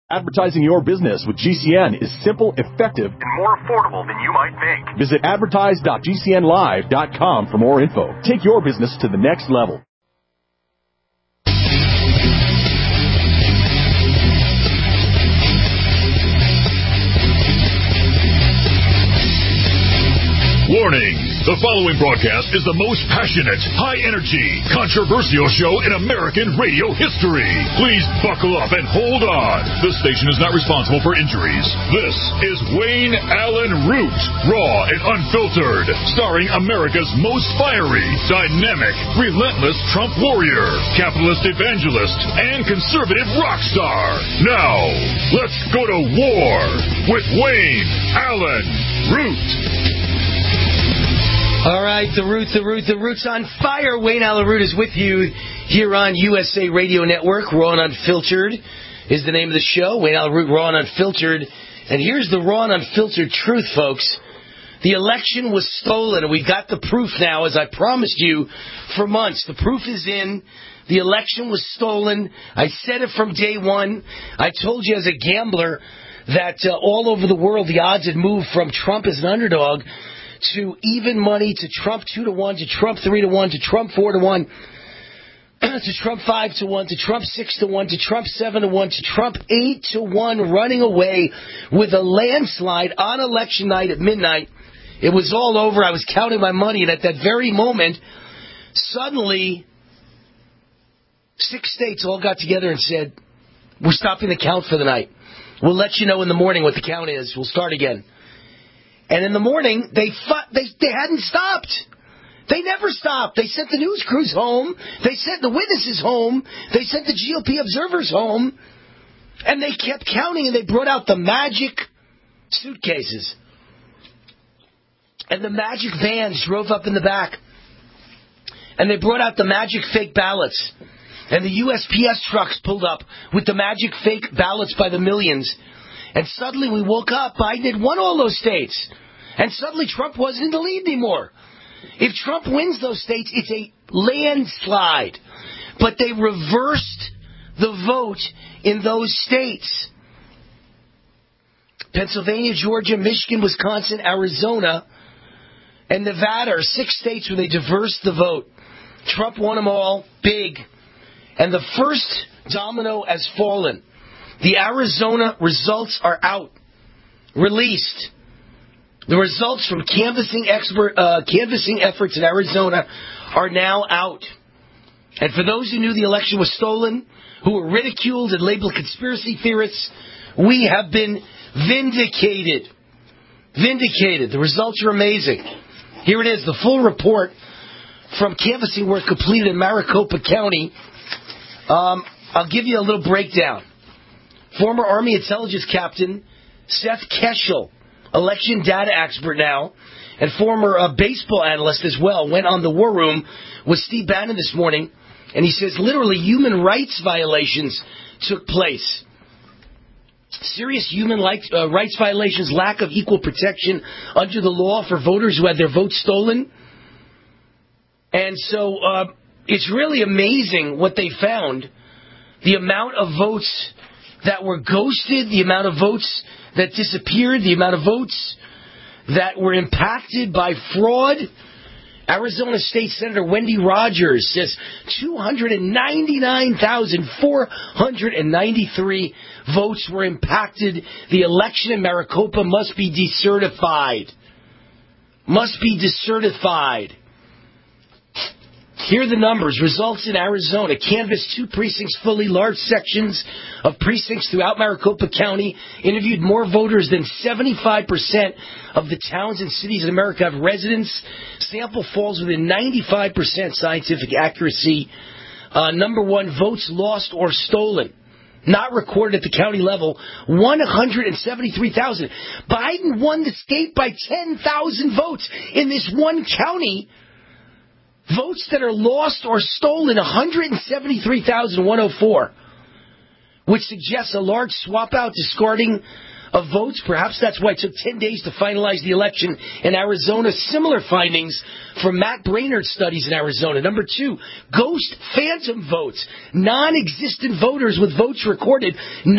Advertising your business with GCN is simple, effective, and more affordable than you might think. Visit advertise.gcnlive.com for more info. Take your business to the next level. Warning! The following broadcast is the most passionate, high-energy, controversial show in American radio history. Please buckle up and hold on. This station is not responsible for injuries. This is Wayne Allyn Root, raw and unfiltered, starring America's most fiery, dynamic, relentless Trump warrior, capitalist evangelist, and conservative rock star. Now, let's go to war with Wayne Allyn Root. All right, the Root's on fire. Wayne Allyn Root is with you here on USA Radio Network. Raw and Unfiltered is the name of the show. Wayne Allyn Root, Raw and Unfiltered. And here's the raw and unfiltered truth, folks. The election was stolen, and we've got the proof now, as I promised you for months. The proof is in. The election was stolen. I said it from day one. I told you as a gambler that all over the world the odds had moved from Trump as an underdog to even money, to Trump 2-1, to Trump 3-1, to Trump 4-1, to Trump 5-1, to Trump 6-1, to Trump 7-1, to Trump 8-1, running away with a landslide on election night at midnight. It was all over. I was counting my money, and at that very moment, suddenly, 6 states all got together and said, "We're stopping the count for the night. We'll let you know in the morning what the count is. We'll start again." And in the morning, they hadn't stopped. They never stopped. They sent the news crews home. They sent the witnesses home. They sent the GOP observers home. And they kept counting, and they brought out the magic suitcases. And the magic vans drove up in the back. And they brought out the magic fake ballots. And the USPS trucks pulled up with the magic fake ballots by the millions. And suddenly we woke up, Biden had won all those states. And suddenly Trump wasn't in the lead anymore. If Trump wins those states, it's a landslide. But they reversed the vote in those states. Pennsylvania, Georgia, Michigan, Wisconsin, Arizona, and Nevada are 6 states where they reversed the vote. Trump won them all big. And the first domino has fallen. The Arizona results are out, released. The results from canvassing efforts in Arizona are now out. And for those who knew the election was stolen, who were ridiculed and labeled conspiracy theorists, we have been vindicated. Vindicated. The results are amazing. Here it is, the full report from canvassing work completed in Maricopa County. I'll give you a little breakdown. Former Army intelligence captain Seth Keshel, election data expert now, and former baseball analyst as well, went on the War Room with Steve Bannon this morning, and he says literally human rights violations took place. Serious human rights violations, lack of equal protection under the law for voters who had their votes stolen. And so it's really amazing what they found, the amount of votes that were ghosted, the amount of votes that disappeared, the amount of votes that were impacted by fraud. Arizona State Senator Wendy Rogers says 299,493 votes were impacted. The election in Maricopa must be decertified. Must be decertified. Here are the numbers. Results in Arizona. Canvassed 2 precincts fully, large sections of precincts throughout Maricopa County. Interviewed more voters than 75% of the towns and cities in America have residents. Sample falls within 95% scientific accuracy. Number 1, votes lost or stolen. Not recorded at the county level, 173,000. Biden won the state by 10,000 votes in this one county. Votes that are lost or stolen, 173,104, which suggests a large swap out, discarding of votes. Perhaps that's why it took 10 days to finalize the election in Arizona. Similar findings from Matt Brainerd's studies in Arizona. Number 2, ghost phantom votes. Non-existent voters with votes recorded,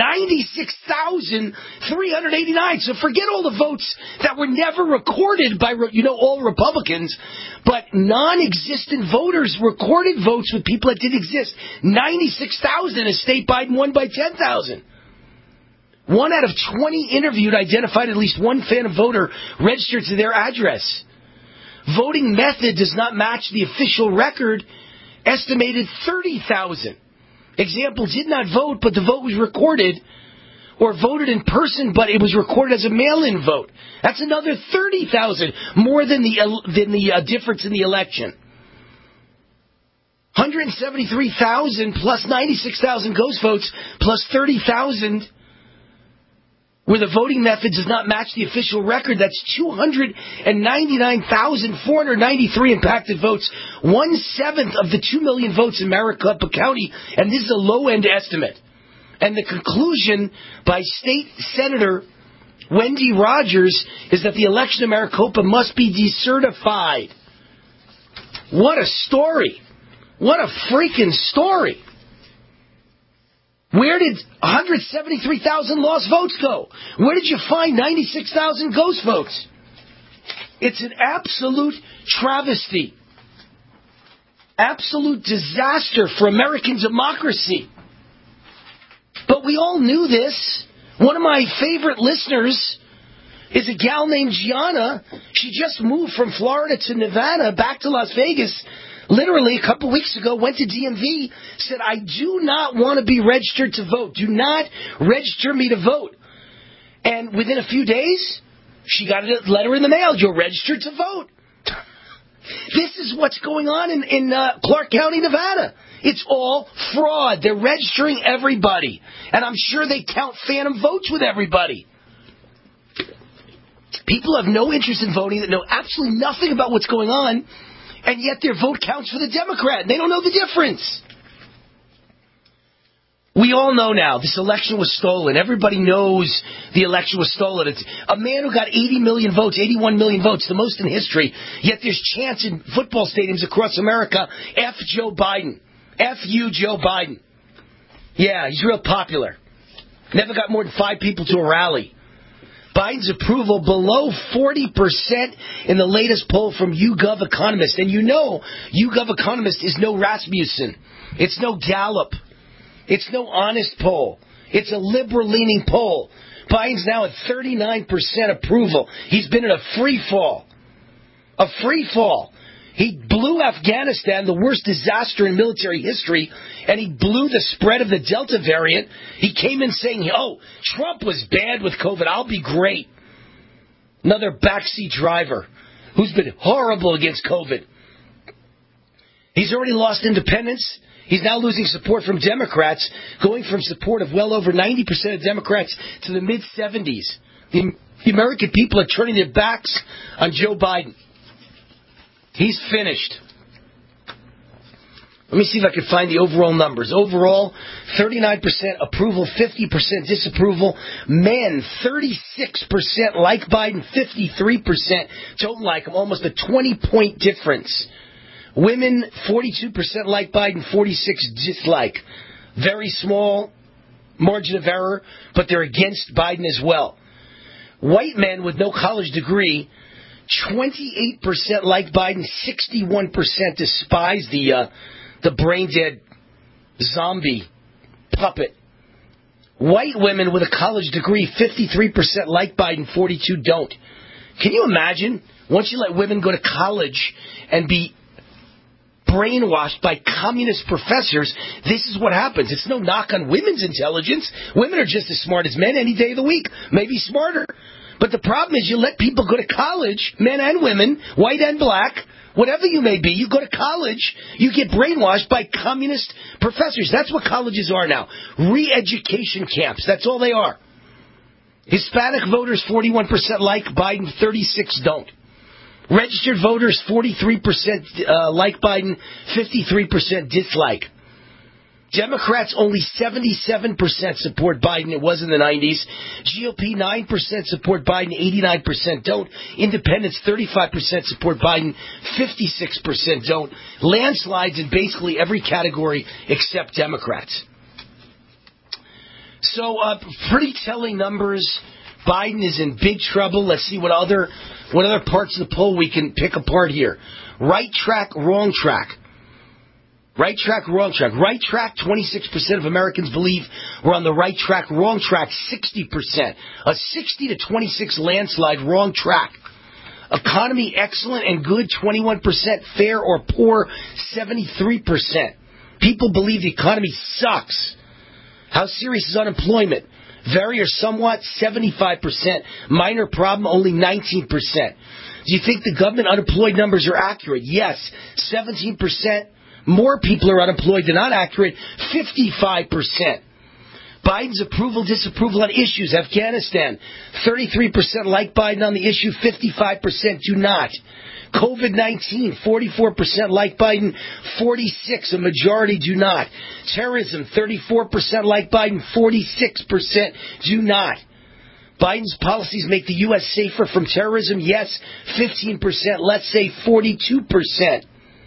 96,389. So forget all the votes that were never recorded by, all Republicans, but non-existent voters recorded votes with people that didn't exist. 96,000 as state Biden won by 10,000. 1 out of 20 interviewed identified at least one phantom voter registered to their address. Voting method does not match the official record, estimated 30,000. Example, did not vote, but the vote was recorded, or voted in person, but it was recorded as a mail-in vote. That's another 30,000, more than the difference in the election. 173,000 plus 96,000 ghost votes plus 30,000 where the voting method does not match the official record. That's 299,493 impacted votes, 1/7 of the 2 million votes in Maricopa County, and this is a low-end estimate. And the conclusion by State Senator Wendy Rogers is that the election in Maricopa must be decertified. What a story. What a freaking story. Where did 173,000 lost votes go? Where did you find 96,000 ghost votes? It's an absolute travesty. Absolute disaster for American democracy. But we all knew this. One of my favorite listeners is a gal named Gianna. She just moved from Florida to Nevada, back to Las Vegas, literally a couple weeks ago, went to DMV, said, I do not want to be registered to vote. Do not register me to vote. And within a few days, she got a letter in the mail. You're registered to vote. This is what's going on in Clark County, Nevada. It's all fraud. They're registering everybody. And I'm sure they count phantom votes with everybody. People have no interest in voting, that know absolutely nothing about what's going on, and yet their vote counts for the Democrat. They don't know the difference. We all know now this election was stolen. Everybody knows the election was stolen. It's a man who got 80 million votes, 81 million votes, the most in history. Yet there's chants in football stadiums across America, F Joe Biden. F you, Joe Biden. Yeah, he's real popular. Never got more than 5 people to a rally. Biden's approval below 40% in the latest poll from YouGov Economist. And you know YouGov Economist is no Rasmussen. It's no Gallup. It's no honest poll. It's a liberal-leaning poll. Biden's now at 39% approval. He's been in a free fall. A free fall. He blew Afghanistan, the worst disaster in military history, and he blew the spread of the Delta variant. He came in saying, Trump was bad with COVID. I'll be great. Another backseat driver who's been horrible against COVID. He's already lost independence. He's now losing support from Democrats, going from support of well over 90% of Democrats to the mid-70s. The American people are turning their backs on Joe Biden. He's finished. Let me see if I can find the overall numbers. Overall, 39% approval, 50% disapproval. Men, 36% like Biden, 53% don't like him. Almost a 20-point difference. Women, 42% like Biden, 46% dislike. Very small margin of error, but they're against Biden as well. White men with no college degree, 28% like Biden, 61% despise the brain-dead zombie puppet. White women with a college degree, 53% like Biden, 42% don't. Can you imagine? Once you let women go to college and be brainwashed by communist professors, this is what happens. It's no knock on women's intelligence. Women are just as smart as men any day of the week, maybe smarter. But the problem is you let people go to college, men and women, white and black, whatever you may be, you go to college, you get brainwashed by communist professors. That's what colleges are now. Re-education camps. That's all they are. Hispanic voters, 41% like Biden, 36% don't. Registered voters, 43% like Biden, 53% dislike. Democrats only 77% support Biden. It was in the 90s. GOP 9% support Biden, 89% don't. Independents 35% support Biden, 56% don't. Landslides in basically every category except Democrats. So, pretty telling numbers. Biden is in big trouble. Let's see what other parts of the poll we can pick apart here. Right track, wrong track. Right track, wrong track. Right track, 26% of Americans believe we're on the right track. Wrong track, 60%. A 60 to 26 landslide, wrong track. Economy excellent and good, 21%. Fair or poor, 73%. People believe the economy sucks. How serious is unemployment? Very or somewhat, 75%. Minor problem, only 19%. Do you think the government unemployed numbers are accurate? Yes, 17%. More people are unemployed than not accurate, 55%. Biden's approval, disapproval on issues. Afghanistan, 33% like Biden on the issue, 55% do not. COVID-19, 44% like Biden, 46%, a majority do not. Terrorism, 34% like Biden, 46% do not. Biden's policies make the U.S. safer from terrorism, yes, 15%, let's say 42%.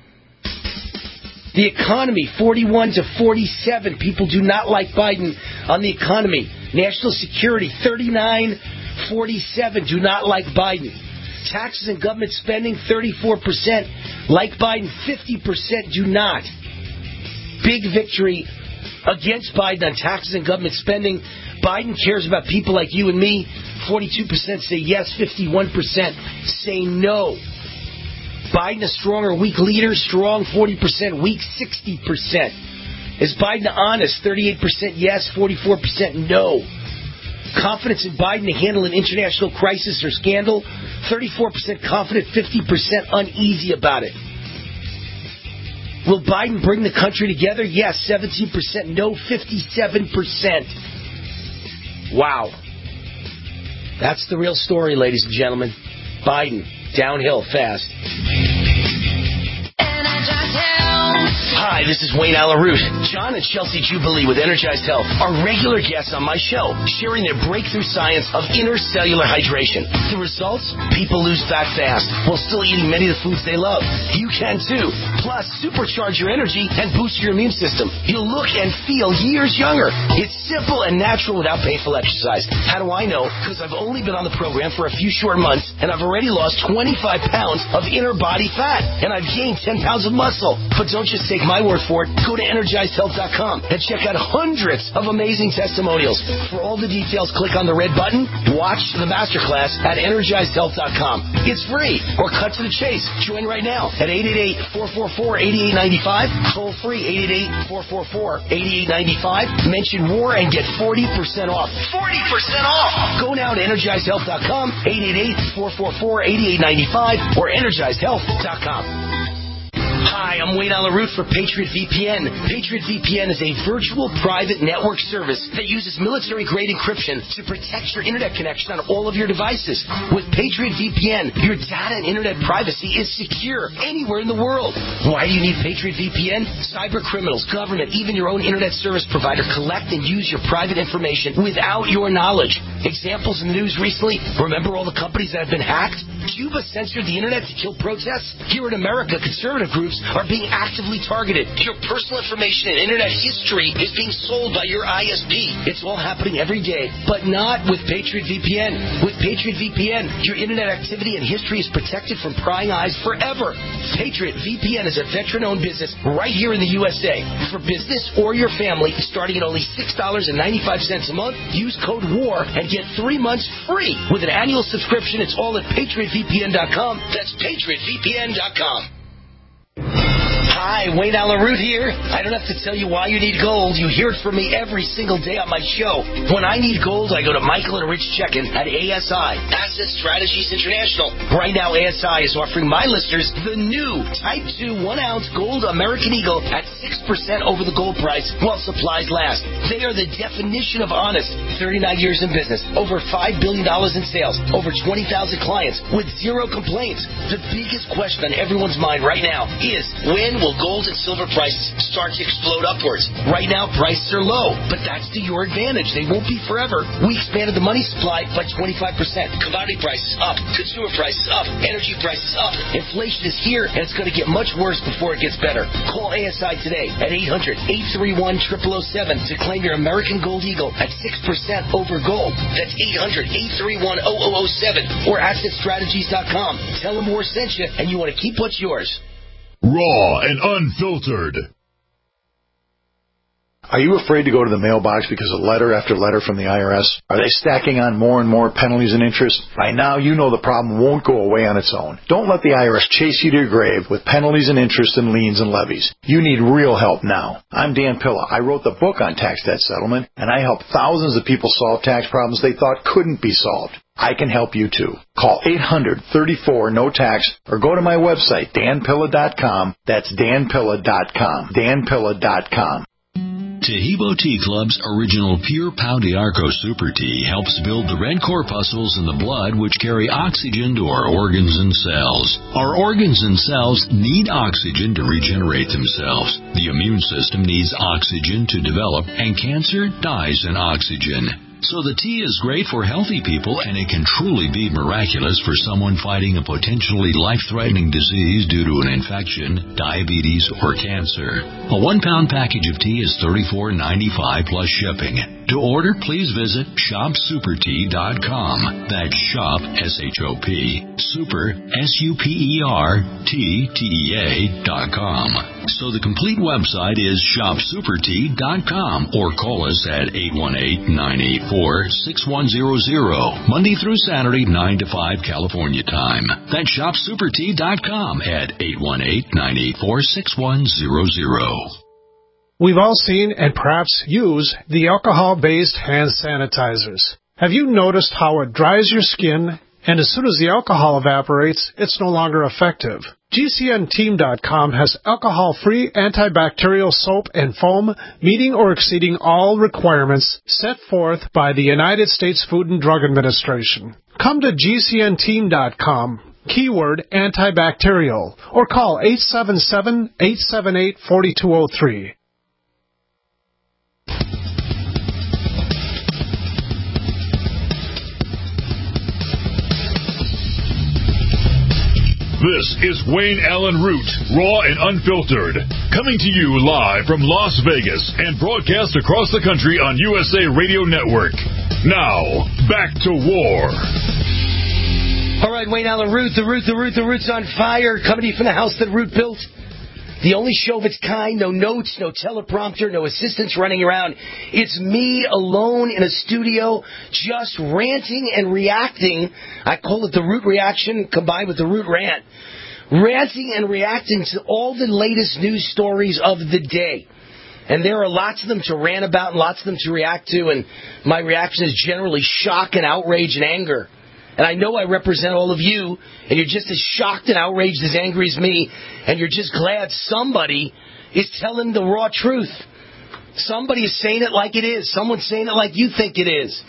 The economy, 41 to 47. People do not like Biden on the economy. National security, 39-47. Do not like Biden. Taxes and government spending, 34%. Like Biden, 50% do not. Big victory against Biden on taxes and government spending. Biden cares about people like you and me. 42% say yes, 51% say no. Biden a strong or weak leader? Strong, 40%. Weak, 60%. Is Biden honest? 38% yes, 44% no. Confidence in Biden to handle an international crisis or scandal? 34% confident, 50% uneasy about it. Will Biden bring the country together? Yes, 17%. No, 57%. Wow. That's the real story, ladies and gentlemen. Biden, downhill fast. Hi, this is Wayne Allyn Root. John and Chelsea Jubilee with Energized Health are regular guests on my show, sharing their breakthrough science of intercellular hydration. The results? People lose fat fast while still eating many of the foods they love. You can too. Plus, supercharge your energy and boost your immune system. You'll look and feel years younger. It's simple and natural without painful exercise. How do I know? Because I've only been on the program for a few short months, and I've already lost 25 pounds of inner body fat, and I've gained 10 pounds of muscle. But don't just take my word for it. Go to EnergizedHealth.com and check out hundreds of amazing testimonials. For all the details, click on the red button. Watch the masterclass at EnergizedHealth.com. It's free, or cut to the chase. Join right now at 888-444-8895. Toll free, 888-444-8895. Mention WAR and get 40% off. 40% off! Go now to EnergizedHealth.com, 888-444-8895, or EnergizedHealth.com. Hi, I'm Wayne Allyn Root for Patriot VPN. Patriot VPN is a virtual private network service that uses military-grade encryption to protect your internet connection on all of your devices. With Patriot VPN, your data and internet privacy is secure anywhere in the world. Why do you need Patriot VPN? Cyber criminals, government, even your own internet service provider collect and use your private information without your knowledge. Examples in the news recently, remember all the companies that have been hacked? Cuba censored the internet to kill protests? Here in America, conservative groups are being actively targeted. Your personal information and internet history is being sold by your ISP. It's all happening every day, but not with Patriot VPN. With Patriot VPN, your internet activity and history is protected from prying eyes forever. Patriot VPN is a veteran-owned business right here in the USA. For business or your family, starting at only $6.95 a month, use code WAR and get 3 months free. With an annual subscription, it's all at PatriotVPN.com. That's PatriotVPN.com. Hi, Wayne Allyn Root here. I don't have to tell you why you need gold. You hear it from me every single day on my show. When I need gold, I go to Michael and Rich Checkin at ASI, Asset Strategies International. Right now, ASI is offering my listeners the new Type 2 1-ounce gold American Eagle at 6% over the gold price while supplies last. They are the definition of honest. 39 years in business, over $5 billion in sales, over 20,000 clients with 0 complaints. The biggest question on everyone's mind right now is, when will will gold and silver prices start to explode upwards. Right now, prices are low, but that's to your advantage. They won't be forever. We expanded the money supply by 25%. Commodity prices up. Consumer prices up. Energy prices up. Inflation is here, and it's going to get much worse before it gets better. Call ASI today at 800-831-0007 to claim your American Gold Eagle at 6% over gold. That's 800-831-0007 or AssetStrategies.com. Tell them Moore sent you, and you want to keep what's yours. Raw and unfiltered. Are you afraid to go to the mailbox because of letter after letter from the IRS? Are they stacking on more and more penalties and interest? By now, you know the problem won't go away on its own. Don't let the IRS chase you to your grave with penalties and interest and liens and levies. You need real help now. I'm Dan Pilla. I wrote the book on tax debt settlement, and I help thousands of people solve tax problems they thought couldn't be solved. I can help you too. Call 800-34-NO-TAX or go to my website, danpilla.com. That's danpilla.com. danpilla.com. Taheebo Tea Club's original Pure Pau d'Arco Super Tea helps build the red corpuscles in the blood which carry oxygen to our organs and cells. Our organs and cells need oxygen to regenerate themselves. The immune system needs oxygen to develop, and cancer dies in oxygen. So the tea is great for healthy people, and it can truly be miraculous for someone fighting a potentially life-threatening disease due to an infection, diabetes, or cancer. A 1-pound package of tea is $34.95 plus shipping. To order, please visit shopsupertea.com. That's shop, S-H-O-P, super, S-U-P-E-R-T-T-E-A.com. So the complete website is shopsupertea.com or call us at 818-984-6100, Monday through Saturday, 9 to 5 California time. That's shopsupertea.com at 818-984-6100. We've all seen and perhaps use the alcohol-based hand sanitizers. Have you noticed how it dries your skin, and as soon as the alcohol evaporates, it's no longer effective? GCNteam.com has alcohol-free antibacterial soap and foam meeting or exceeding all requirements set forth by the United States Food and Drug Administration. Come to GCNteam.com. Keyword antibacterial, or call 877-878-4203. This is Wayne Allen Root, raw and unfiltered, coming to you live from Las Vegas and broadcast across the country on USA Radio Network. Now, back to war. All right, Wayne Allen Root, the Root's on fire, coming to you from the house that Root built. The only show of its kind, no notes, no teleprompter, no assistants running around. It's me alone in a studio just ranting and reacting. I call it the Root reaction combined with the Root rant. Ranting and reacting to all the latest news stories of the day. And there are lots of them to rant about and lots of them to react to, and my reaction is generally shock and outrage and anger. And I know I represent all of you, and you're just as shocked and outraged, as angry as me, and you're just glad somebody is telling the raw truth. Somebody is saying it like it is. Someone's saying it like you think it is.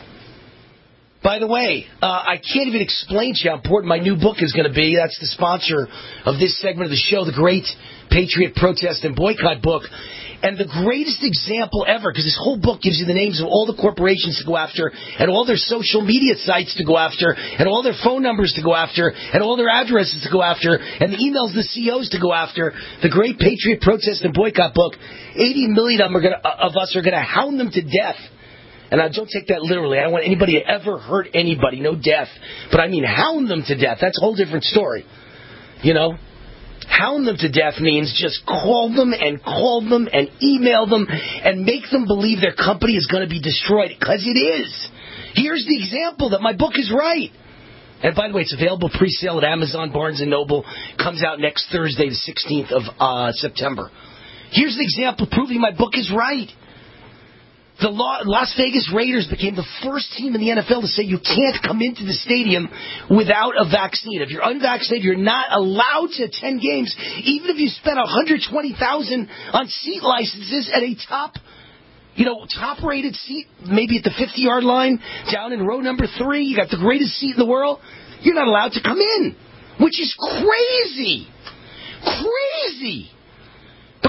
By the way, I can't even explain to you how important my new book is going to be. That's the sponsor of this segment of the show, the Great Patriot Protest and Boycott book. And the greatest example ever, because this whole book gives you the names of all the corporations to go after, and all their social media sites to go after, and all their phone numbers to go after, and all their addresses to go after, and the emails of the CEOs to go after. The Great Patriot Protest and Boycott book, 80 million of us are going to hound them to death. And I don't take that literally. I don't want anybody to ever hurt anybody, no death. But I mean hound them to death. That's a whole different story. You know? Hound them to death means just call them and email them and make them believe their company is going to be destroyed, because it is. Here's the example that my book is right. And by the way, it's available pre-sale at Amazon, Barnes & Noble. Comes out next Thursday, the 16th of September. Here's the example proving my book is right. The Las Vegas Raiders became the first team in the NFL to say you can't come into the stadium without a vaccine. If you're unvaccinated, you're not allowed to attend games, even if you spent $120,000 on seat licenses at a top-rated seat, maybe at the 50-yard line, down in row number 3. You got the greatest seat in the world. You're not allowed to come in, which is crazy. Crazy.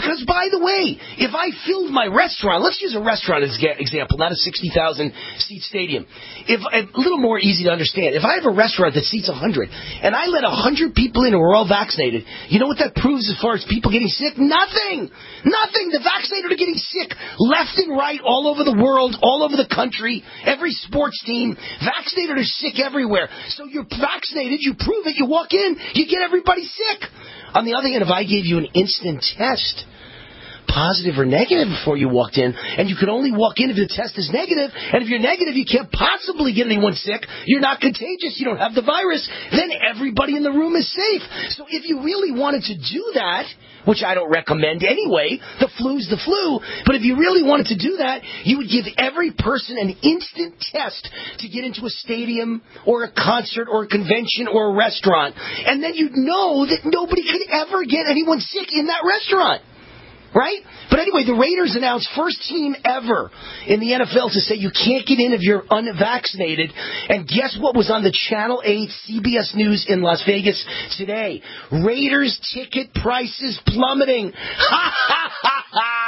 Because, by the way, if I filled my restaurant, let's use a restaurant as an example, not a 60,000-seat stadium. A little more easy to understand. If I have a restaurant that seats 100, and I let 100 people in who are all vaccinated, you know what that proves as far as people getting sick? Nothing! Nothing! The vaccinated are getting sick left and right all over the world, all over the country, every sports team. Vaccinated are sick everywhere. So you're vaccinated, you prove it, you walk in, you get everybody sick. On the other hand, if I gave you an instant test, positive or negative, before you walked in, and you could only walk in if the test is negative, and if you're negative, you can't possibly get anyone sick, you're not contagious, you don't have the virus, then everybody in the room is safe. So if you really wanted to do that, which I don't recommend anyway, the flu's the flu, but if you really wanted to do that, you would give every person an instant test to get into a stadium or a concert or a convention or a restaurant, and then you'd know that nobody could ever get anyone sick in that restaurant. Right? But anyway, the Raiders announced first team ever in the NFL to say you can't get in if you're unvaccinated. And guess what was on the Channel 8 CBS News in Las Vegas today? Raiders ticket prices plummeting. Ha ha ha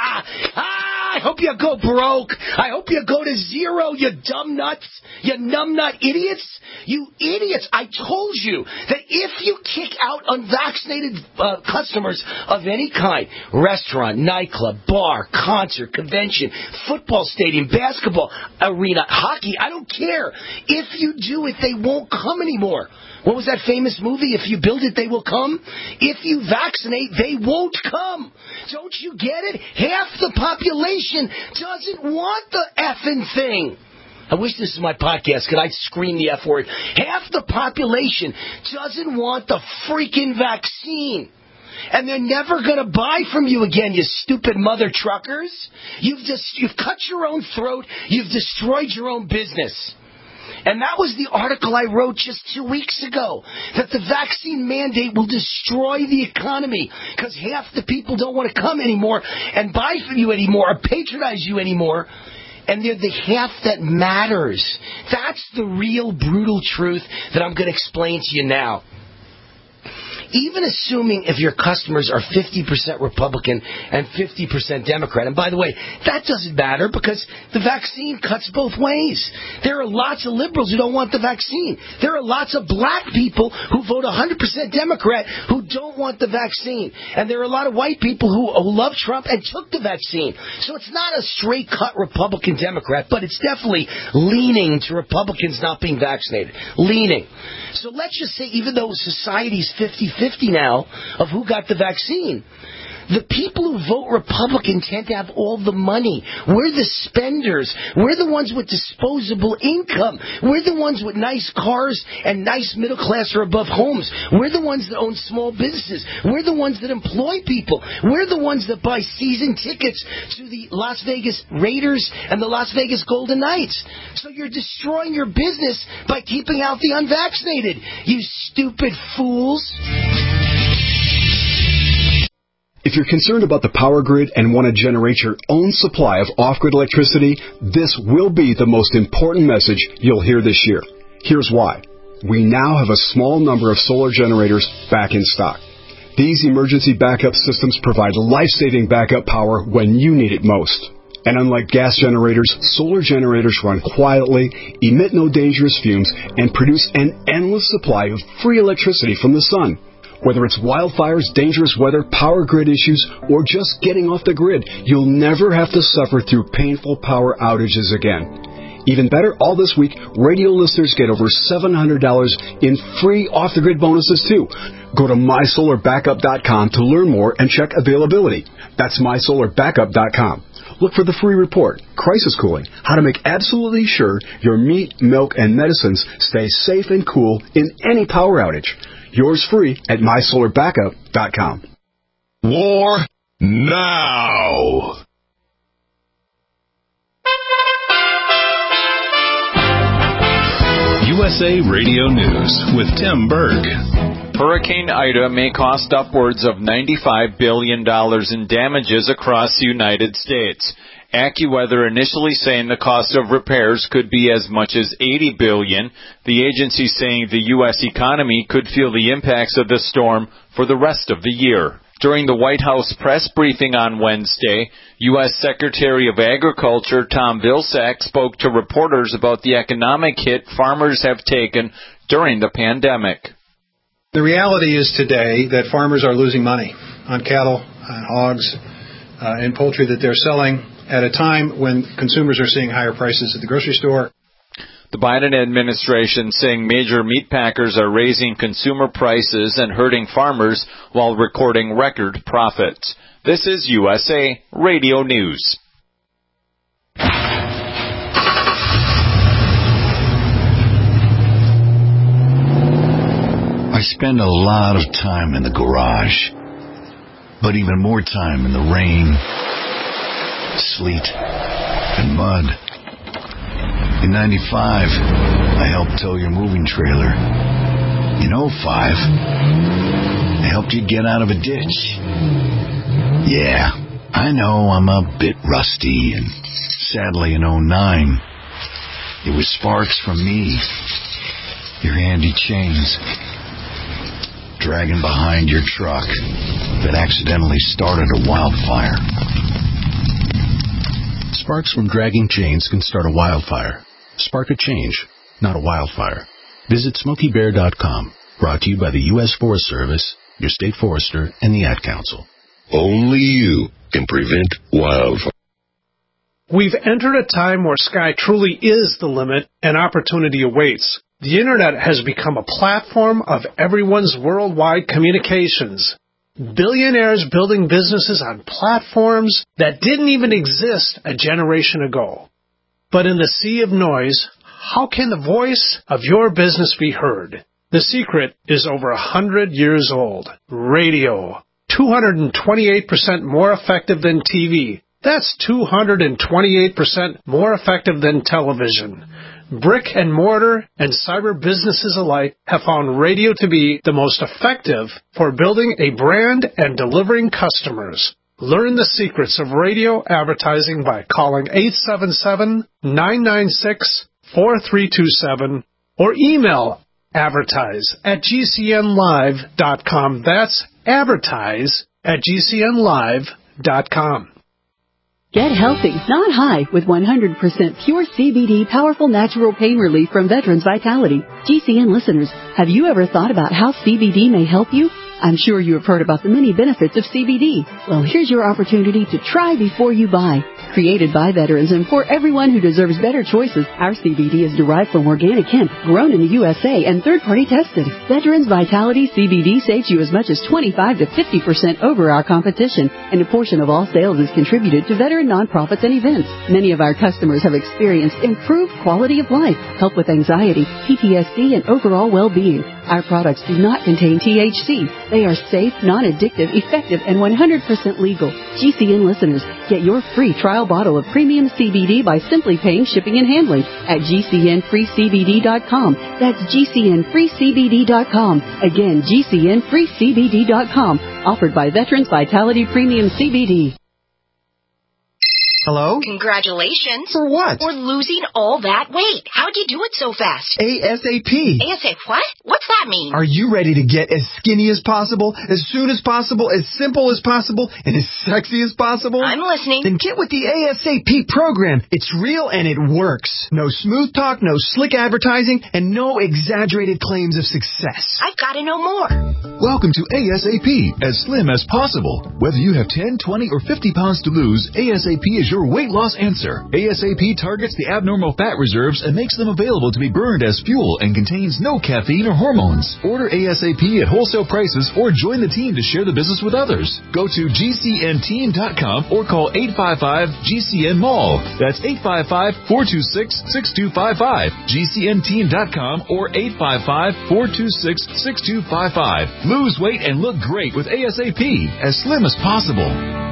ha! I hope you go broke. I hope you go to zero, you dumb nuts. You numbnut idiots. You idiots. I told you that if you kick out unvaccinated customers of any kind, restaurant, nightclub, bar, concert, convention, football stadium, basketball arena, hockey, I don't care. If you do it, they won't come anymore. What was that famous movie? If you build it, they will come. If you vaccinate, they won't come. Don't you get it? Half the population doesn't want the effing thing. I wish this was my podcast. Could I scream the F word? Half the population doesn't want the freaking vaccine. And they're never going to buy from you again, you stupid mother truckers. You've cut your own throat. You've destroyed your own business. And that was the article I wrote just 2 weeks ago, that the vaccine mandate will destroy the economy because half the people don't want to come anymore and buy from you anymore or patronize you anymore. And they're the half that matters. That's the real brutal truth that I'm going to explain to you now. Even assuming if your customers are 50% Republican and 50% Democrat, and by the way, that doesn't matter because the vaccine cuts both ways. There are lots of liberals who don't want the vaccine. There are lots of black people who vote 100% Democrat who don't want the vaccine. And there are a lot of white people who love Trump and took the vaccine. So it's not a straight cut Republican Democrat, but it's definitely leaning to Republicans not being vaccinated. Leaning. So let's just say even though society's 50-50 now of who got the vaccine, the people who vote Republican tend to have all the money. We're the spenders. We're the ones with disposable income. We're the ones with nice cars and nice middle class or above homes. We're the ones that own small businesses. We're the ones that employ people. We're the ones that buy season tickets to the Las Vegas Raiders and the Las Vegas Golden Knights. So you're destroying your business by keeping out the unvaccinated. You stupid fools. If you're concerned about the power grid and want to generate your own supply of off-grid electricity, this will be the most important message you'll hear this year. Here's why. We now have a small number of solar generators back in stock. These emergency backup systems provide life-saving backup power when you need it most. And unlike gas generators, solar generators run quietly, emit no dangerous fumes, and produce an endless supply of free electricity from the sun. Whether it's wildfires, dangerous weather, power grid issues, or just getting off the grid, you'll never have to suffer through painful power outages again. Even better, all this week, radio listeners get over $700 in free off-the-grid bonuses, too. Go to mysolarbackup.com to learn more and check availability. That's mysolarbackup.com. Look for the free report, Crisis Cooling, how to make absolutely sure your meat, milk, and medicines stay safe and cool in any power outage. Yours free at mysolarbackup.com. War now. USA Radio News with Tim Berg. Hurricane Ida may cost upwards of $95 billion in damages across the United States. AccuWeather initially saying the cost of repairs could be as much as $80 billion. The agency saying the U.S. economy could feel the impacts of the storm for the rest of the year. During the White House press briefing on Wednesday, U.S. Secretary of Agriculture Tom Vilsack spoke to reporters about the economic hit farmers have taken during the pandemic. The reality is today that farmers are losing money on cattle, on hogs, and poultry that they're selling at a time when consumers are seeing higher prices at the grocery store. The Biden administration saying major meat packers are raising consumer prices and hurting farmers while recording record profits. This is USA Radio News. I spend a lot of time in the garage, but even more time in the rain, sleet, and mud. In 95, I helped tow your moving trailer. In 05, I helped you get out of a ditch. Yeah, I know I'm a bit rusty, and sadly in 09, it was sparks from me, your handy chains, dragging behind your truck that accidentally started a wildfire. Sparks from dragging chains can start a wildfire. Spark a change, not a wildfire. Visit SmokeyBear.com. Brought to you by the U.S. Forest Service, your state forester, and the Ad Council. Only you can prevent wildfire. We've entered a time where sky truly is the limit and opportunity awaits. The Internet has become a platform of everyone's worldwide communications. Billionaires building businesses on platforms that didn't even exist a generation ago. But in the sea of noise, how can the voice of your business be heard? The secret is over 100 years old. Radio. 228% more effective than TV. That's 228% more effective than television. Brick and mortar and cyber businesses alike have found radio to be the most effective for building a brand and delivering customers. Learn the secrets of radio advertising by calling 877-996-4327 or email advertise@gcnlive.com. That's advertise@gcnlive.com. Get healthy, not high, with 100% pure CBD powerful natural pain relief from Veterans Vitality. GCN listeners, have you ever thought about how CBD may help you? I'm sure you have heard about the many benefits of CBD. Well, here's your opportunity to try before you buy. Created by veterans and for everyone who deserves better choices, our CBD is derived from organic hemp, grown in the USA and third-party tested. Veterans Vitality CBD saves you as much as 25 to 50% over our competition, and a portion of all sales is contributed to veteran nonprofits and events. Many of our customers have experienced improved quality of life, help with anxiety, PTSD, and overall well-being. Our products do not contain THC. They are safe, non-addictive, effective, and 100% legal. GCN listeners, get your free trial bottle of premium CBD by simply paying shipping and handling at GCNFreeCBD.com. That's GCNFreeCBD.com. Again, GCNFreeCBD.com. Offered by Veterans Vitality Premium CBD. Hello? Congratulations. For what? For losing all that weight. How'd you do it so fast? ASAP. ASAP what? What's that mean? Are you ready to get as skinny as possible, as soon as possible, as simple as possible, and as sexy as possible? I'm listening. Then get with the ASAP program. It's real and it works. No smooth talk, no slick advertising, and no exaggerated claims of success. I've got to know more. Welcome to ASAP, as slim as possible. Whether you have 10, 20, or 50 pounds to lose, ASAP is your weight loss answer. ASAP targets the abnormal fat reserves and makes them available to be burned as fuel and contains no caffeine or hormones. Order ASAP at wholesale prices or join the team to share the business with others. Go to GCNteam.com or call 855-GCN-MALL. That's 855-426-6255. GCNteam.com or 855-426-6255. Lose weight and look great with ASAP, as slim as possible.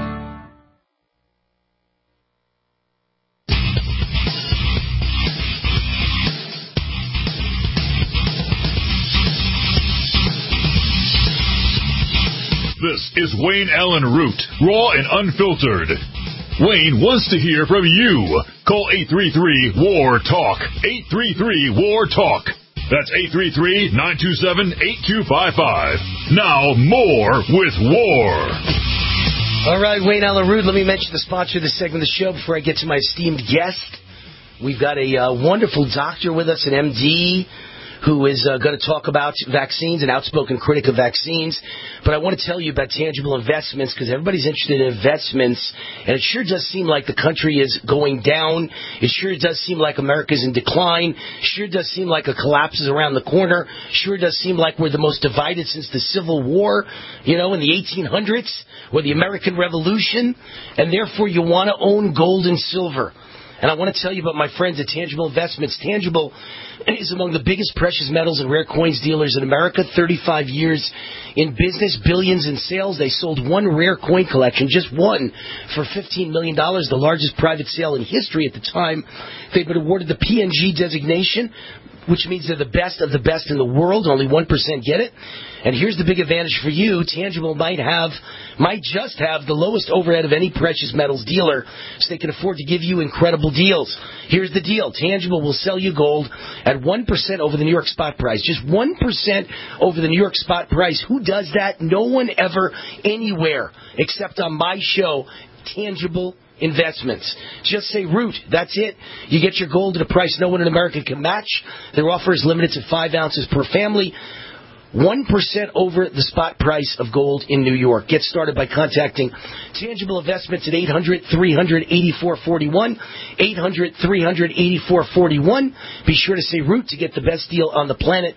This is Wayne Allen Root, raw and unfiltered. Wayne wants to hear from you. Call 833-WAR-TALK. 833-WAR-TALK. That's 833-927-8255. Now, more with War. All right, Wayne Allyn Root, let me mention the sponsor of this segment of the show before I get to my esteemed guest. We've got a wonderful doctor with us, an MD, who is going to talk about vaccines, an outspoken critic of vaccines. But I want to tell you about tangible investments because everybody's interested in investments, and it sure does seem like the country is going down. It sure does seem like America's in decline. Sure does seem like a collapse is around the corner. Sure does seem like we're the most divided since the Civil War, in the 1800s, or the American Revolution, and therefore you want to own gold and silver. And I want to tell you about my friends at Tangible Investments. Tangible is among the biggest precious metals and rare coins dealers in America. 35 years in business, billions in sales. They sold one rare coin collection, just one, for $15 million, the largest private sale in history at the time. They've been awarded the PNG designation, which means they're the best of the best in the world. Only 1% get it. And here's the big advantage for you. Tangible might just have the lowest overhead of any precious metals dealer, so they can afford to give you incredible deals. Here's the deal. Tangible will sell you gold at 1% over the New York spot price. Just 1% over the New York spot price. Who does that? No one ever, anywhere, except on my show, Tangible Investments. Just say Root. That's it. You get your gold at a price no one in America can match. Their offer is limited to 5 ounces per family. 1% over the spot price of gold in New York. Get started by contacting Tangible Investments at 800-300-8441. 800-300-8441. Be sure to say Root to get the best deal on the planet.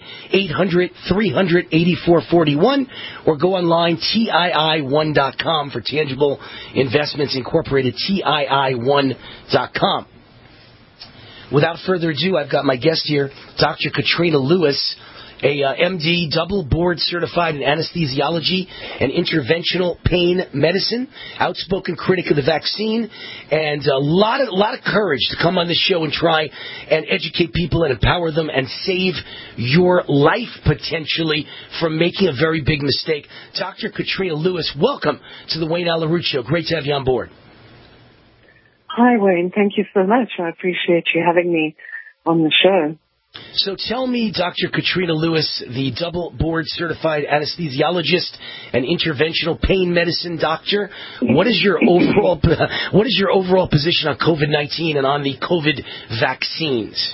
800-300-8441. Or go online, TII1.com for Tangible Investments Incorporated, TII1.com. Without further ado, I've got my guest here, Dr. Katrina Lewis, a MD, double board certified in anesthesiology and interventional pain medicine, outspoken critic of the vaccine, and a lot of courage to come on this show and try and educate people and empower them and save your life potentially from making a very big mistake. Dr. Katrina Lewis, welcome to the Wayne Allyn Root Show. Great to have you on board. Hi, Wayne. Thank you so much. I appreciate you having me on the show. So tell me, Dr. Katrina Lewis, the double board certified anesthesiologist and interventional pain medicine doctor, what is your overall position on COVID-19 and on the COVID vaccines?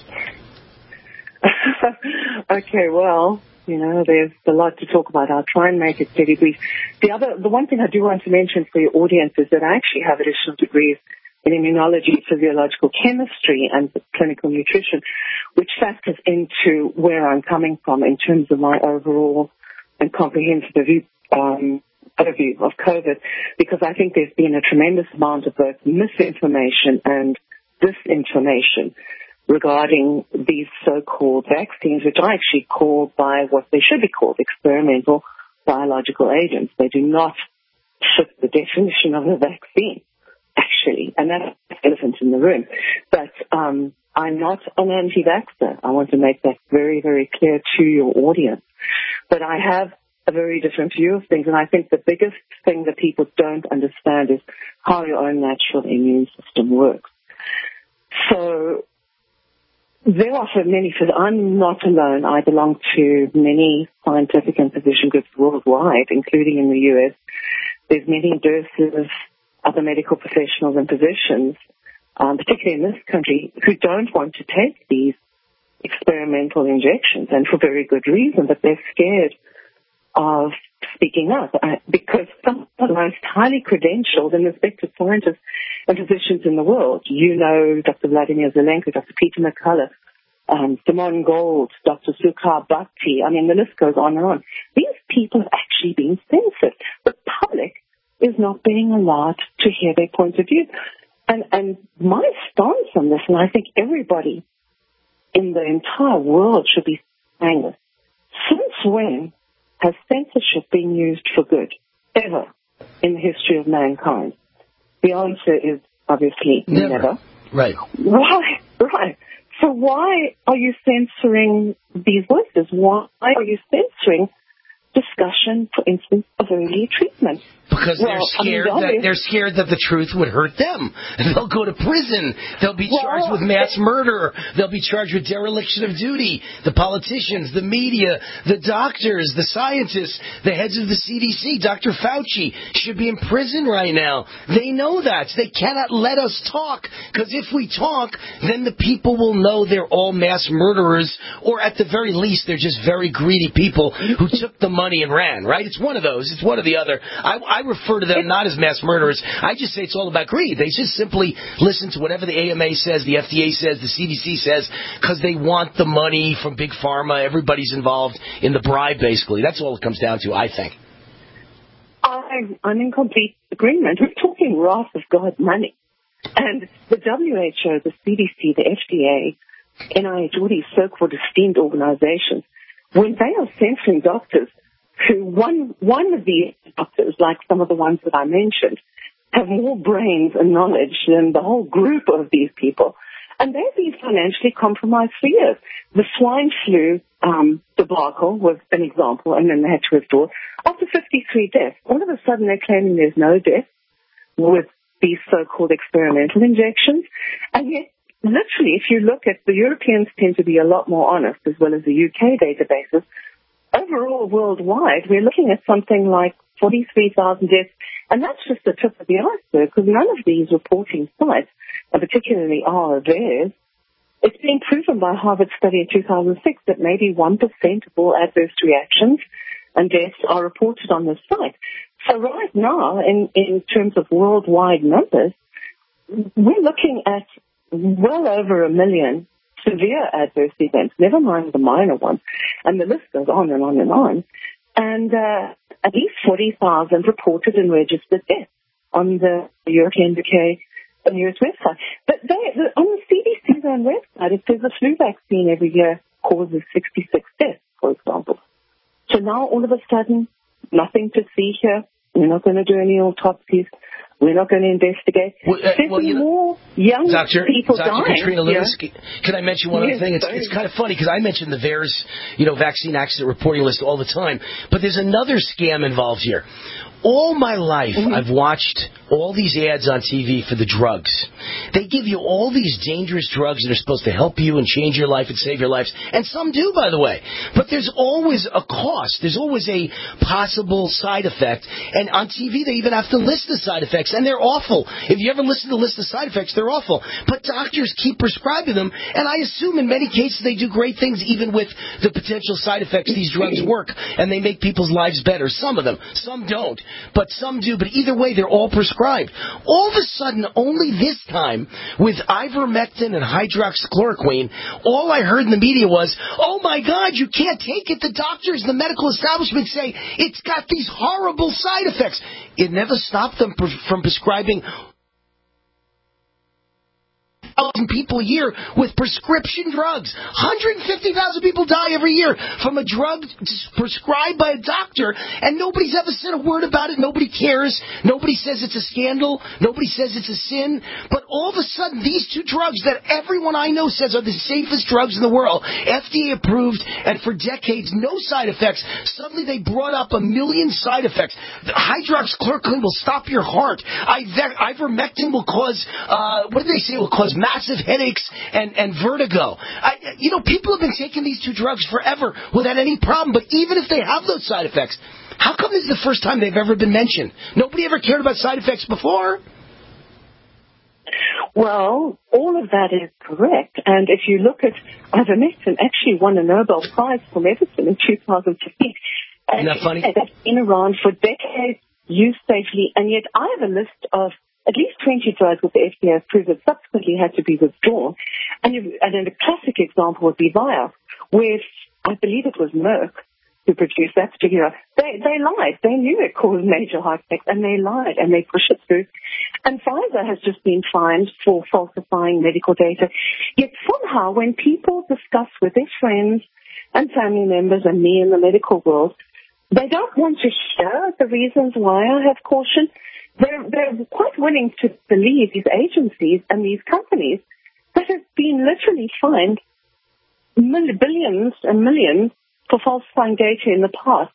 Okay, well, there's a lot to talk about. I'll try and make it pretty brief. The one thing I do want to mention for your audience is that I actually have additional degrees in immunology, physiological chemistry, and clinical nutrition, which factors into where I'm coming from in terms of my overall and comprehensive overview of COVID, because I think there's been a tremendous amount of both misinformation and disinformation regarding these so-called vaccines, which I actually call by what they should be called, experimental biological agents. They do not fit the definition of a vaccine, actually, and that's the elephant in the room. But I'm not an anti-vaxxer. I want to make that very, very clear to your audience. But I have a very different view of things, and I think the biggest thing that people don't understand is how your own natural immune system works. So there are many, I'm not alone. I belong to many scientific and physician groups worldwide, including in the U.S. There's many doses of other medical professionals and physicians, particularly in this country, who don't want to take these experimental injections, and for very good reason, but they're scared of speaking up because some of the most highly credentialed and respected scientists and physicians in the world, Dr. Vladimir Zelenko, Dr. Peter McCullough, Simone Gold, Dr. Sukhar Bhakti, the list goes on and on. These people have actually been censored. The public is not being allowed to hear their point of view. And my stance on this, and I think everybody in the entire world should be saying this, since when has censorship been used for good, ever, in the history of mankind? The answer is obviously never. Right. Right. So why are you censoring these voices? Why are you censoring discussion, for instance, of early treatment. Because they're scared that the truth would hurt them. They'll go to prison. They'll be charged with mass murder. They'll be charged with dereliction of duty. The politicians, the media, the doctors, the scientists, the heads of the CDC, Dr. Fauci should be in prison right now. They know that. They cannot let us talk, because if we talk, then the people will know they're all mass murderers, or at the very least, they're just very greedy people who took the money and ran, right? It's one of those. It's one or the other. I refer to them not as mass murderers. I just say it's all about greed. They just simply listen to whatever the AMA says, the FDA says, the CDC says, because they want the money from Big Pharma. Everybody's involved in the bribe, basically. That's all it comes down to, I think. I'm in complete agreement. We're talking wrath of God money. And the WHO, the CDC, the FDA, NIH, all these so-called esteemed organizations, when they are censoring doctors, who one of these doctors, like some of the ones that I mentioned, have more brains and knowledge than the whole group of these people. And they've been financially compromised for years. The swine flu debacle was an example, and then they had to withdraw. After 53 deaths, all of a sudden they're claiming there's no death with these so-called experimental injections. And yet, literally, if you look at the Europeans tend to be a lot more honest, as well as the UK databases. Overall, worldwide, we're looking at something like 43,000 deaths, and that's just the tip of the iceberg, because none of these reporting sites, and particularly theirs, it's been proven by a Harvard study in 2006 that maybe 1% of all adverse reactions and deaths are reported on this site. So right now, in terms of worldwide numbers, we're looking at well over 1 million severe adverse events, never mind the minor ones. And the list goes on and on and on. And at least 40,000 reported and registered deaths on the European UK and US website. But on the CDC's own website, it says the flu vaccine every year causes 66 deaths, for example. So now all of a sudden, nothing to see here. We're not going to do any autopsies. We're not going to investigate. More young people dying. Dr. Katrina Lewis, can I mention one other thing? It's kind of funny because I mention the VAERS, vaccine accident reporting list all the time, but there's another scam involved here. All my life, I've watched all these ads on TV for the drugs. They give you all these dangerous drugs that are supposed to help you and change your life and save your lives. And some do, by the way. But there's always a cost. There's always a possible side effect. And on TV, they even have to list the side effects. And they're awful. If you ever listen to the list of side effects, they're awful. But doctors keep prescribing them. And I assume in many cases they do great things even with the potential side effects. These drugs work. And they make people's lives better. Some of them. Some don't. But some do. But either way, they're all prescribed. All of a sudden, only this time, with ivermectin and hydroxychloroquine, all I heard in the media was, oh my God, you can't take it. The doctors, the medical establishment say it's got these horrible side effects. It never stopped them from prescribing 1,000 people a year with prescription drugs. 150,000 people die every year from a drug prescribed by a doctor, and nobody's ever said a word about it. Nobody cares. Nobody says it's a scandal. Nobody says it's a sin. But all of a sudden, these two drugs that everyone I know says are the safest drugs in the world, FDA approved, and for decades, no side effects, suddenly they brought up 1 million side effects. The hydroxychloroquine will stop your heart. Ivermectin will cause, what did they say? It will cause massive headaches and vertigo. People have been taking these two drugs forever without any problem, but even if they have those side effects, how come this is the first time they've ever been mentioned? Nobody ever cared about side effects before? Well, all of that is correct. And if you look at ivermectin, actually won a Nobel Prize for medicine in 2015. Isn't that funny? That's been around for decades, used safely, and yet I have a list of at least 20 drugs that the FDA has approved that subsequently had to be withdrawn. And then a classic example would be Vioxx, where I believe it was Merck who produced that particular. They lied. They knew it caused major heart attacks, and they lied, and they pushed it through. And Pfizer has just been fined for falsifying medical data. Yet somehow when people discuss with their friends and family members and me in the medical world, they don't want to share the reasons why I have caution. They're quite willing to believe these agencies and these companies that have been literally fined billions and millions for falsifying data in the past.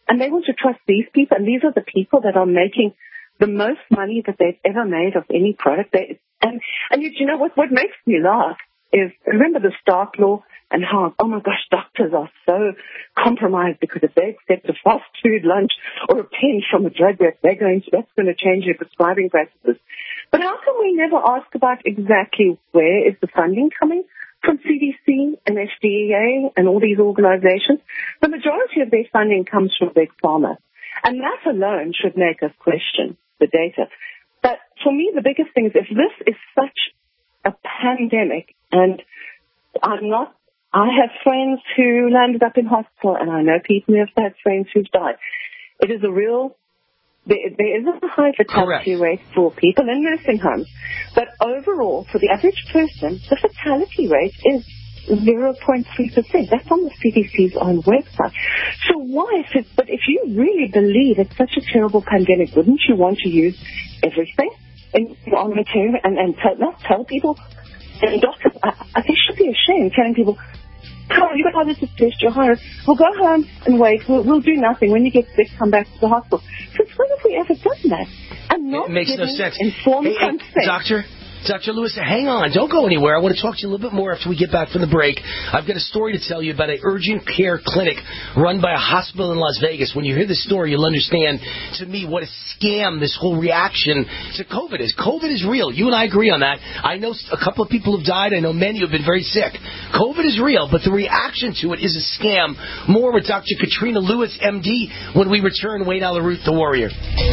And they want to trust these people, and these are the people that are making the most money that they've ever made of any product. And you know what makes me laugh is, remember the Stark Law and how, oh my gosh, doctors are so compromised because if they accept a fast food lunch or a pen from a drug rep, that's going to change their prescribing practices. But how come we never ask about exactly where is the funding coming from CDC and FDA and all these organizations? The majority of their funding comes from Big Pharma. And that alone should make us question the data. But for me, the biggest thing is if this is such a pandemic, and I have friends who landed up in hospital, and I know people who have had friends who've died. It is there is a high fatality rate for people in nursing homes. But overall, for the average person, the fatality rate is 0.3%. That's on the CDC's own website. So why, if you really believe it's such a terrible pandemic, wouldn't you want to use everything in armamentarium and tell people, and doctors, I think should be ashamed telling people, oh, you got positive test, you're higher. We'll go home and wait. We'll do nothing. When you get sick, come back to the hospital. Since when have we ever done that? I'm not it makes no sense. Informed consent. Dr. Lewis, hang on. Don't go anywhere. I want to talk to you a little bit more after we get back from the break. I've got a story to tell you about an urgent care clinic run by a hospital in Las Vegas. When you hear this story, you'll understand, to me, what a scam this whole reaction to COVID is. COVID is real. You and I agree on that. I know a couple of people have died. I know many have been very sick. COVID is real, but the reaction to it is a scam. More with Dr. Katrina Lewis, MD, when we return. Wayne Alaruth, the Warrior.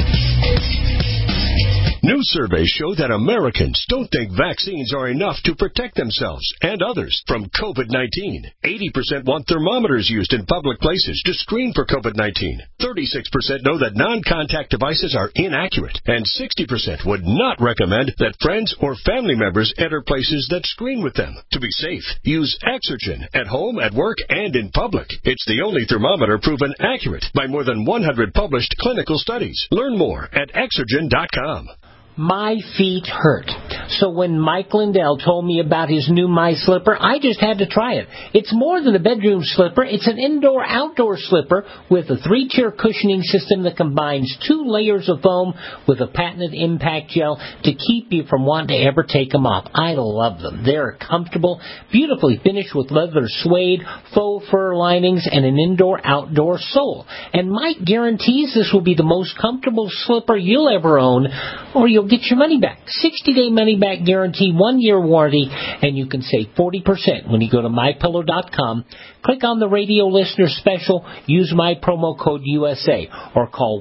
New surveys show that Americans don't think vaccines are enough to protect themselves and others from COVID-19. 80% want thermometers used in public places to screen for COVID-19. 36% know that non-contact devices are inaccurate. And 60% would not recommend that friends or family members enter places that screen with them. To be safe, use Exergen at home, at work, and in public. It's the only thermometer proven accurate by more than 100 published clinical studies. Learn more at Exergen.com. My feet hurt. So when Mike Lindell told me about his new My Slipper, I just had to try it. It's more than a bedroom slipper. It's an indoor-outdoor slipper with a 3-tier cushioning system that combines 2 layers of foam with a patented impact gel to keep you from wanting to ever take them off. I love them. They're comfortable, beautifully finished with leather suede, faux fur linings, and an indoor-outdoor sole. And Mike guarantees this will be the most comfortable slipper you'll ever own, or you'll get your money back. 60-day money-back guarantee, 1-year warranty, and you can save 40% when you go to MyPillow.com. Click on the radio listener special, use my promo code USA, or call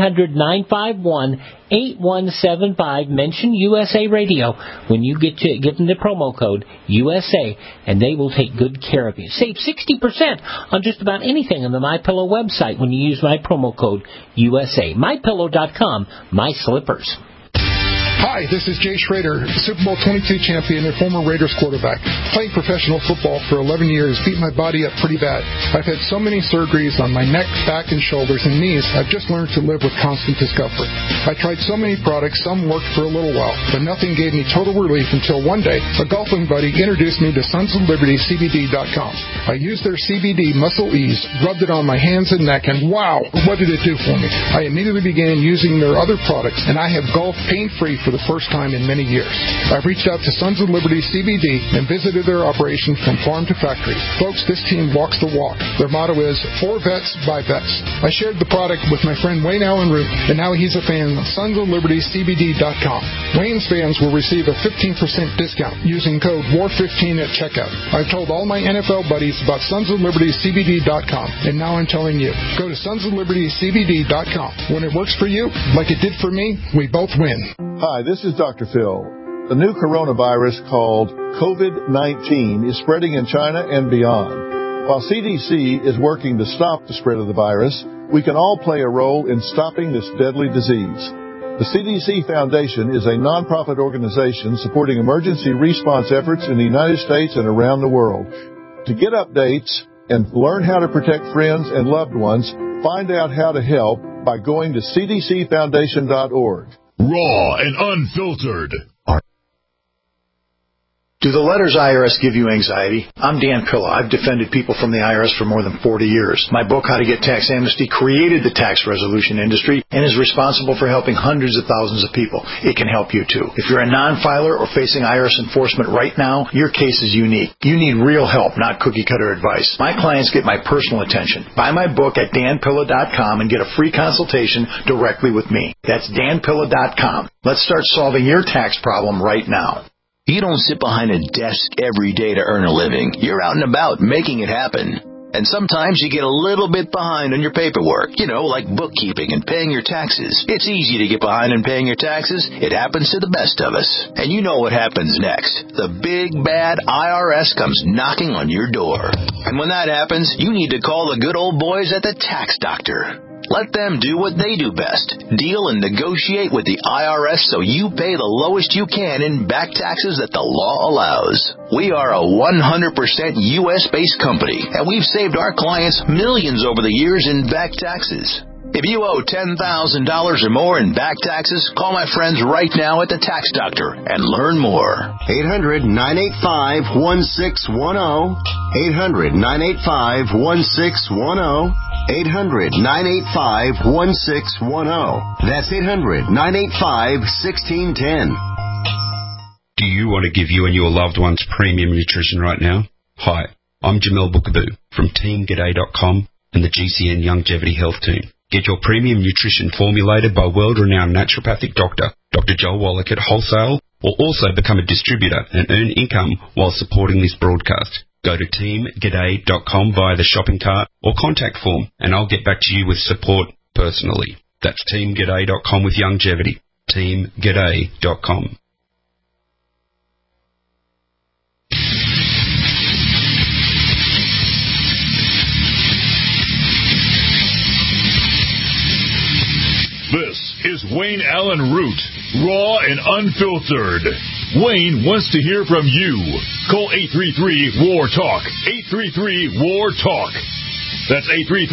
1-800-951-8175, mention USA Radio when you give them the promo code USA, and they will take good care of you. Save 60% on just about anything on the MyPillow website when you use my promo code USA. MyPillow.com, my slippers. Hi, this is Jay Schrader, Super Bowl 22 champion and former Raiders quarterback. Playing professional football for 11 years beat my body up pretty bad. I've had so many surgeries on my neck, back, and shoulders and knees, I've just learned to live with constant discomfort. I tried so many products, some worked for a little while, but nothing gave me total relief until one day a golfing buddy introduced me to SonsOfLibertyCBD.com. I used their CBD Muscle Ease, rubbed it on my hands and neck, and wow, what did it do for me? I immediately began using their other products, and I have golfed pain-free for the first time in many years. I've reached out to Sons of Liberty CBD and visited their operation from farm to factory. Folks, this team walks the walk. Their motto is, for vets, by vets. I shared the product with my friend Wayne Alaruth, and now he's a fan of SonsOfLibertyCBD.com. Wayne's fans will receive a 15% discount using code WAR15 at checkout. I've told all my NFL buddies about SonsOfLibertyCBD.com, and now I'm telling you. Go to SonsOfLibertyCBD.com. When it works for you, like it did for me, we both win. Hi, this is Dr. Phil. The new coronavirus called COVID-19 is spreading in China and beyond. While CDC is working to stop the spread of the virus, we can all play a role in stopping this deadly disease. The CDC Foundation is a nonprofit organization supporting emergency response efforts in the United States and around the world. To get updates and learn how to protect friends and loved ones, find out how to help by going to cdcfoundation.org. Raw and unfiltered. Do the letters IRS give you anxiety? I'm Dan Pilla. I've defended people from the IRS for more than 40 years. My book, How to Get Tax Amnesty, created the tax resolution industry and is responsible for helping hundreds of thousands of people. It can help you too. If you're a non-filer or facing IRS enforcement right now, your case is unique. You need real help, not cookie-cutter advice. My clients get my personal attention. Buy my book at danpilla.com and get a free consultation directly with me. That's danpilla.com. Let's start solving your tax problem right now. You don't sit behind a desk every day to earn a living. You're out and about making it happen. And sometimes you get a little bit behind on your paperwork, like bookkeeping and paying your taxes. It's easy to get behind on paying your taxes. It happens to the best of us. And you know what happens next. The big, bad IRS comes knocking on your door. And when that happens, you need to call the good old boys at the Tax Doctor. Let them do what they do best. Deal and negotiate with the IRS so you pay the lowest you can in back taxes that the law allows. We are a 100% U.S.-based company, and we've saved our clients millions over the years in back taxes. If you owe $10,000 or more in back taxes, call my friends right now at the Tax Doctor and learn more. 800-985-1610. 800-985-1610. 800-985-1610. That's 800-985-1610. Do you want to give you and your loved ones premium nutrition right now? Hi, I'm Jamel Bookaboo from TeamGaday.com and the GCN Longevity Health Team. Get your premium nutrition formulated by world-renowned naturopathic doctor, Dr. Joel Wallach at Wholesale, or also become a distributor and earn income while supporting this broadcast. Go to teamgaday.com via the shopping cart or contact form, and I'll get back to you with support personally. That's teamgaday.com with longevity. teamgaday.com. This is Wayne Allen Root, raw and unfiltered. Wayne wants to hear from you. Call 833-WAR-TALK. 833-WAR-TALK. That's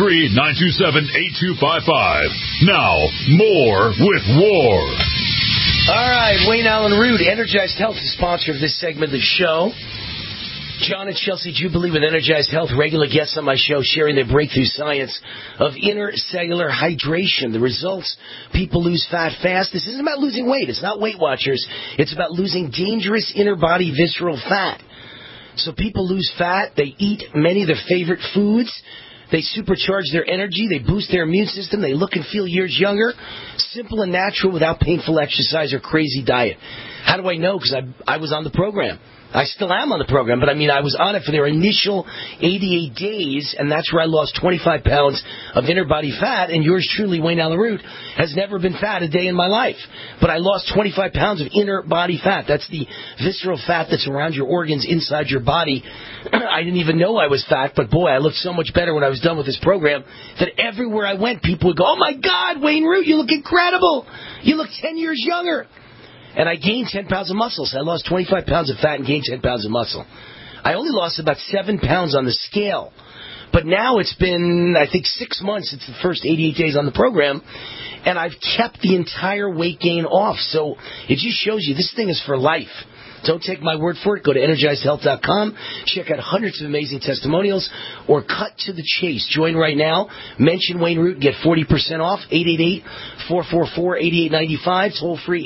833-927-8255. Now, more with War. All right, Wayne Allen Root, Energized Health, is sponsor of this segment of the show. John and Chelsea Jubilee with Energized Health, regular guests on my show, sharing their breakthrough science of intercellular hydration. The results, people lose fat fast. This isn't about losing weight. It's not Weight Watchers. It's about losing dangerous inner body visceral fat. So people lose fat. They eat many of their favorite foods. They supercharge their energy. They boost their immune system. They look and feel years younger. Simple and natural without painful exercise or crazy diet. How do I know? Because I was on the program. I still am on the program, but I was on it for their initial 88 days, and that's where I lost 25 pounds of inner body fat, and yours truly, Wayne Allen Root, has never been fat a day in my life. But I lost 25 pounds of inner body fat. That's the visceral fat that's around your organs inside your body. I didn't even know I was fat, but boy, I looked so much better when I was done with this program that everywhere I went, people would go, "Oh my God, Wayne Root, you look incredible. You look 10 years younger." And I gained 10 pounds of muscle. So I lost 25 pounds of fat and gained 10 pounds of muscle. I only lost about 7 pounds on the scale. But now it's been, I think, 6 months. It's the first 88 days on the program. And I've kept the entire weight gain off. So it just shows you this thing is for life. Don't take my word for it. Go to EnergizedHealth.com. Check out hundreds of amazing testimonials. Or cut to the chase. Join right now. Mention Wayne Root and get 40% off. 888-444-8895. Toll free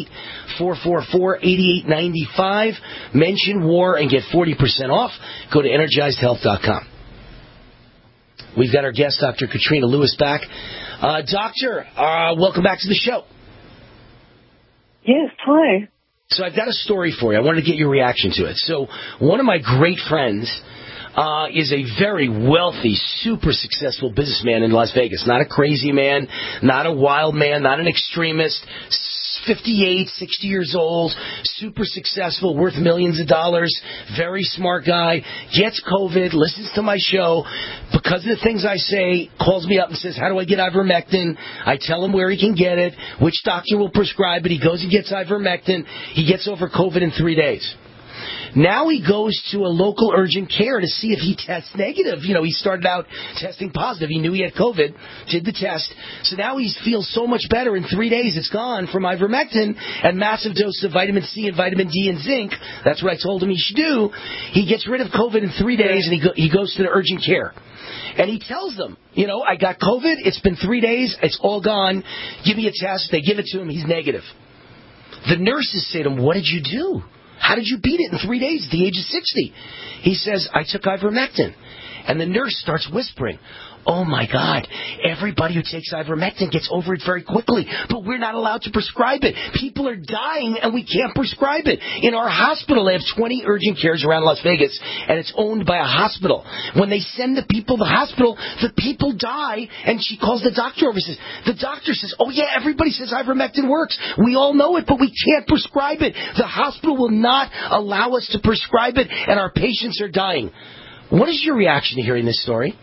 888-444-8895. Mention WAR and get 40% off. Go to EnergizedHealth.com. We've got our guest, Dr. Katrina Lewis, back. Doctor, welcome back to the show. Yes, hi. So I've got a story for you. I wanted to get your reaction to it. So one of my great friends is a very wealthy, super successful businessman in Las Vegas. Not a crazy man, not a wild man, not an extremist. 58, 60 years old, super successful, worth millions of dollars, very smart guy, gets COVID, listens to my show, because of the things I say, calls me up and says, how do I get ivermectin? I tell him where he can get it, which doctor will prescribe it. He goes and gets ivermectin. He gets over COVID in 3 days. Now he goes to a local urgent care to see if he tests negative. You know, he started out testing positive. He knew he had COVID, did the test. So now he feels so much better. In 3 days, it's gone from ivermectin and massive doses of vitamin C and vitamin D and zinc. That's what I told him he should do. He gets rid of COVID in 3 days, and he goes to the urgent care. And he tells them, you know, I got COVID. It's been 3 days. It's all gone. Give me a test. They give it to him. He's negative. The nurses say to him, what did you do? How did you beat it in 3 days at the age of 60? He says, I took ivermectin. And the nurse starts whispering, oh, my God, everybody who takes ivermectin gets over it very quickly, but we're not allowed to prescribe it. People are dying, and we can't prescribe it. In our hospital, they have 20 urgent cares around Las Vegas, and it's owned by a hospital. When they send the people to the hospital, the people die, and she calls the doctor over and says, the doctor says, oh, yeah, everybody says ivermectin works. We all know it, but we can't prescribe it. The hospital will not allow us to prescribe it, and our patients are dying. What is your reaction to hearing this story?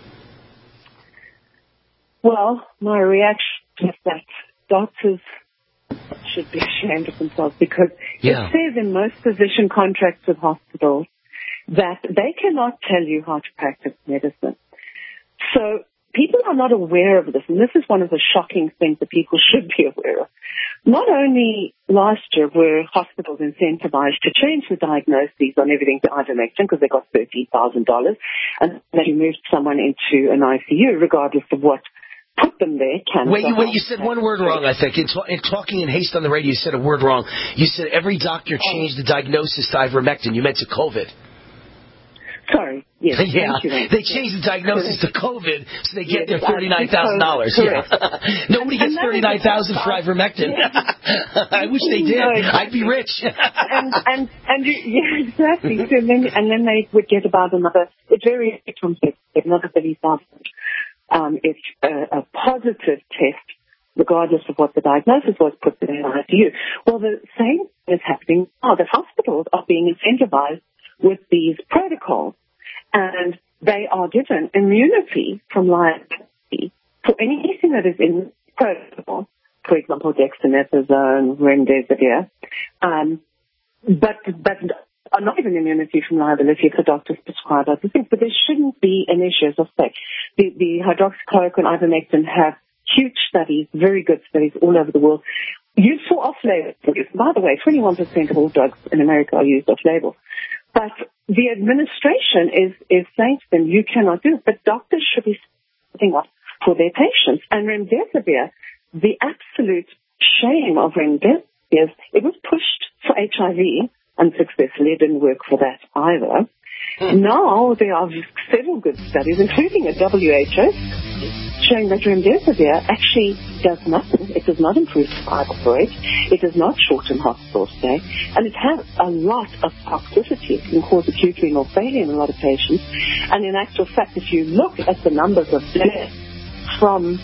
Well, my reaction is that doctors should be ashamed of themselves because it says in most physician contracts with hospitals that they cannot tell you how to practice medicine. So people are not aware of this, and this is one of the shocking things that people should be aware of. Not only last year were hospitals incentivized to change the diagnoses on everything to ivermectin because they got $13,000, and they moved someone into an ICU regardless of what put them there. Wait, you said one word wrong, I think. In talking in haste on the radio, you said a word wrong. You said every doctor changed the diagnosis to ivermectin. You meant to COVID. Sorry. Yes. Yeah. They changed the diagnosis to COVID, so they get their $39,000. Yeah. Nobody gets $39,000 for ivermectin. I wish they did. I'd be rich. and yeah, exactly. So then they would get about another. It varies from another 30,000. If a positive test, regardless of what the diagnosis was, put them in ICU. Well, the same is happening now. The hospitals are being incentivized with these protocols, and they are given immunity from liability for anything that is in the protocol. For example, dexamethasone, remdesivir, but are not given immunity from liability if the doctors prescribe other things. But there shouldn't be an issue, as I say. The hydroxychloroquine and ivermectin have huge studies, very good studies all over the world. Used for off-label use. By the way, 21% of all drugs in America are used off-label. But the administration is saying to them, you cannot do it. But doctors should be setting up for their patients. And remdesivir, the absolute shame of remdesivir is it was pushed for HIV unsuccessfully. It didn't work for that either. Now there are several good studies, including a WHO showing that remdesivir actually does nothing. It does not improve survival rate. It does not shorten hospital stay. And it has a lot of toxicity. It can cause acute renal failure in a lot of patients. And in actual fact, if you look at the numbers of deaths from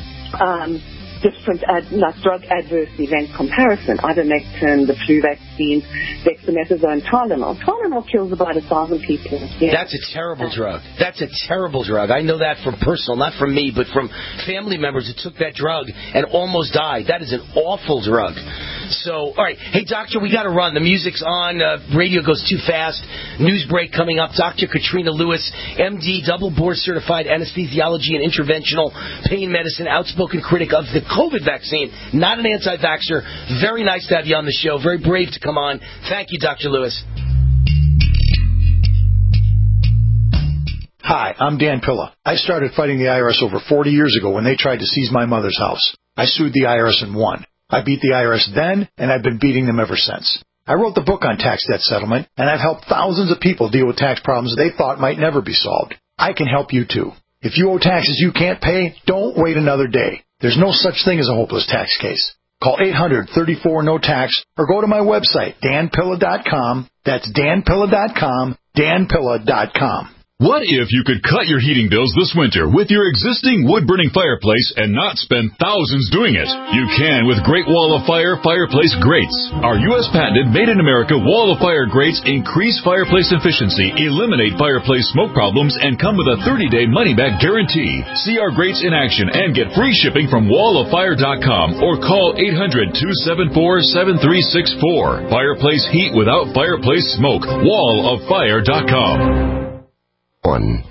different drug adverse event comparison, ivermectin, the flu vaccine, dexamethasone, Tylenol. Tylenol kills about 1,000 people. That's a terrible drug. That's a terrible drug. I know that from personal, not from me, but from family members who took that drug and almost died. That is an awful drug. So, all right. Hey, doctor, we got to run. The music's on. Radio goes too fast. News break coming up. Dr. Katrina Lewis, MD, double board certified anesthesiology and interventional pain medicine, outspoken critic of the COVID vaccine, not an anti-vaxxer. Very nice to have you on the show. Very brave to come on. Thank you, Dr. Lewis. Hi, I'm Dan Pilla. I started fighting the IRS over 40 years ago when they tried to seize my mother's house. I sued the IRS and won. I beat the IRS then, and I've been beating them ever since. I wrote the book on tax debt settlement, and I've helped thousands of people deal with tax problems they thought might never be solved. I can help you too. If you owe taxes you can't pay, don't wait another day. There's no such thing as a hopeless tax case. Call 800-34-NO-TAX or go to my website, danpilla.com. That's danpilla.com, danpilla.com. What if you could cut your heating bills this winter with your existing wood-burning fireplace and not spend thousands doing it? You can with Great Wall of Fire fireplace grates. Our U.S. patented made-in-America Wall of Fire grates increase fireplace efficiency, eliminate fireplace smoke problems, and come with a 30-day money-back guarantee. See our grates in action and get free shipping from walloffire.com or call 800-274-7364. Fireplace heat without fireplace smoke. walloffire.com. 1.